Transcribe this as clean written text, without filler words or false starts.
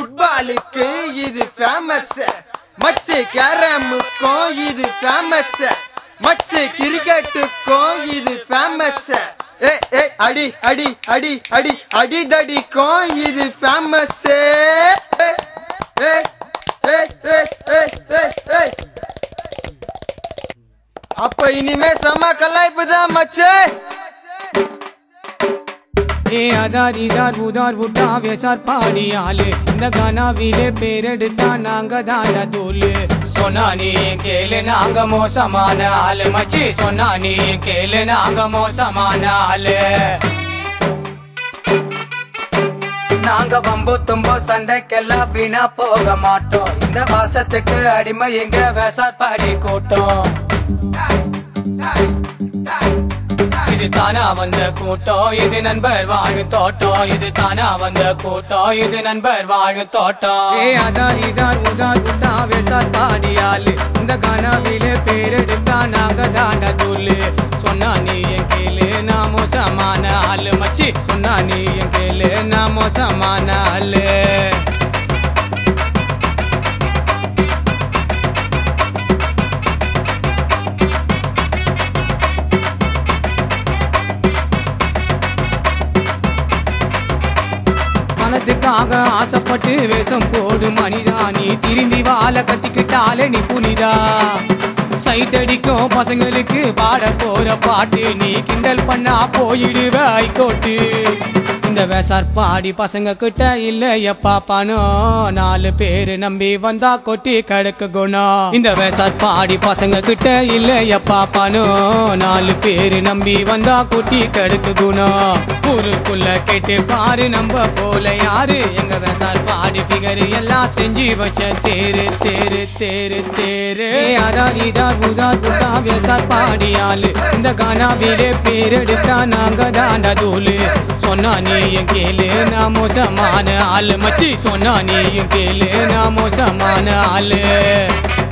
ஃபுட்பாலுக்கு இது ஃபேமஸ், மச்சு கேரமுக்கும் இது ஃபேமஸ், மச்சு கிரிக்கெட்டுக்கும் இது ஃபேமஸ், அடி அடி அடி அடி அடிதடிக்கும் இது ஃபேமஸ். அப்ப இனிமே செம கலாய்ப்புதான் மச்சு. அதார் இதார் உதார் உட்டா வேசார் பாடியாலு இந்த கனாவிலே பேரெடுத்தா நாங்க தாண்டா தூளு. சொன்னா நீ கேளு நாங்க மோசமான ஆளு மச்சி, சொன்னா நீ கேளு நாங்க மோசமான ஆளு. நாங்க வம்பு தும்போ சண்டைக்கெல்லாம் வீணா போக மாட்டோம், இந்த வாசத்துக்கு அடிமை எங்க வேசார் பாடி கூட்டம். இது தானா வந்த கூட்டம், இது நண்பர் வாழு தோட்டம், இது தானா வந்த கூட்டம், இது நண்பர் வாழு தோட்டம். அதான் இதார் உதார் உட்டா வேசார் பாடியாலு இந்த கனாவிலே பேரெடுத்தா நாங்க தாண்டா தூளு. சொன்னா நீ என் கேளு நான் மோசமான ஆளு மச்சி, சொன்னா நீ என் கேளு நான் மோசமான ஆளு. பணத்துக்காக ஆசைப்பட்டு வேஷம் போடு மனிதா, நீ திரும்பி வாழ கத்திக்கிட்டாலே நீ புனிதா. சைட் அடிக்கும் பசங்களுக்கு பாட போற பாட்டு நீ கிண்டல் பண்ணா போயிடுவ ஐகோட்டு. இந்த வேசார் பாடி பசங்க கிட்ட இல்ல எப்பா பணம், 4 பேரு நம்பி வந்தா கொட்டி கிடக்கு குணம். இந்த வேசார் பாடி பசங்க கிட்ட இல்ல எப்பா பணம், 4 பேரு நம்பி வந்தா கொட்டி கிடக்கு குணம். ஊருக்குள்ள கேட்டு பாரு நம்ம போல யாரு, எங்க வேசார் பாடி ஃபிகர் எல்லாம் செஞ்சு வச்ச தேரு தேரு தேரு தேரு. அதான் இதார் உதார் உட்டா வேசார் பாடியாலு இந்த கனாவிலே பேரெடுத்தா நாங்க தாண்டா தூளு. சொன்னா நீயும் கேளு நான் மோசமான ஆளு மச்சி, சொன்னா நீயும் கேளு நான் மோசமான ஆளு.